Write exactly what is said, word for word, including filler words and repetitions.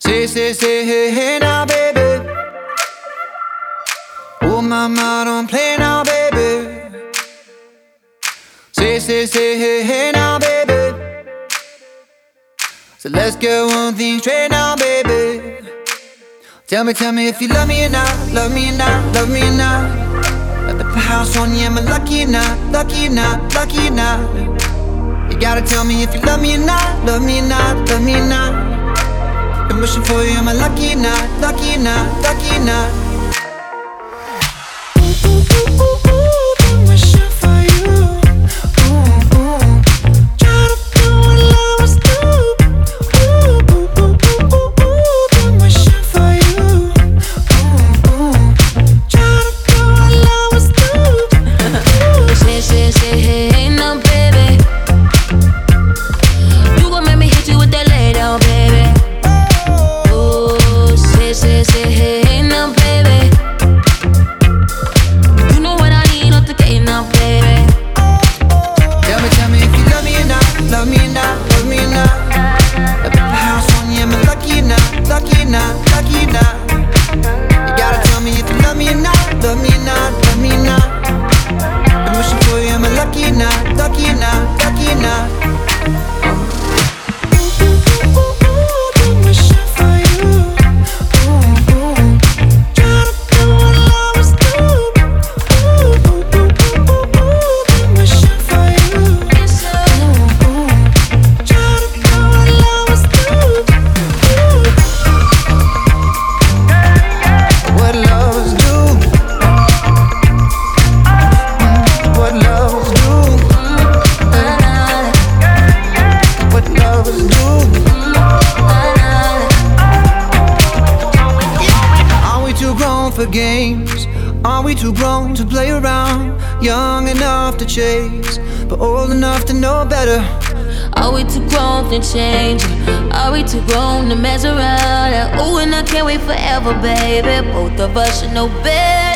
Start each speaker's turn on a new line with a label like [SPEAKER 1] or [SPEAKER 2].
[SPEAKER 1] Say, say, say, hey, hey now, baby. Oh, mama, don't play now, baby. Say, say, say, hey, hey now, baby. So let's get one thing straight now, baby. Tell me, tell me if you love me or not, love me or not, love me or not. At the house on you, am I lucky or not, lucky or not, lucky or not? You gotta tell me if you love me or not, love me or not, love me or not. Been wishing for you, am I lucky or not, lucky or not, lucky or not? Ooh, ooh, ooh, ooh, ooh, been wishing for you. Ooh, ooh. Try to do what lovers do. Ooh, ooh, ooh, ooh, ooh, ooh, been wishing for you. Ooh, ooh. Try to do what lovers do.
[SPEAKER 2] Say, say, say, hey, hey, no, baby. You gon' make me hit you with that lay down, baby. Ooh, say, say, say, hey, hey, no, baby. You know what I need, not the gate now, baby.
[SPEAKER 1] Tell me, tell me if you love me or not, love me or not, love me or not. At the house on you, am I lucky or not, lucky or not, lucky or not? You gotta tell me if you love me or not, love me or not, love me or not. Been wishing for you, am I lucky or not, lucky or not, lucky or not? Ooh, ooh, ooh, ooh, ooh, been wishing for you. Ooh, ooh. Try to do what lovers do. Ooh, ooh, ooh, ooh, ooh, ooh, been wishing for you. Ooh, ooh. Try to do what lovers do. Ooh. What lovers do. Mm, What lovers do. What lovers do. Are we too grown for games? Are we too grown to play around? Young enough to chase, but old enough to know better.
[SPEAKER 2] Are we too grown to change? Are we too grown to mess around? Ooh, and I can't wait forever, baby. Both of us should know better.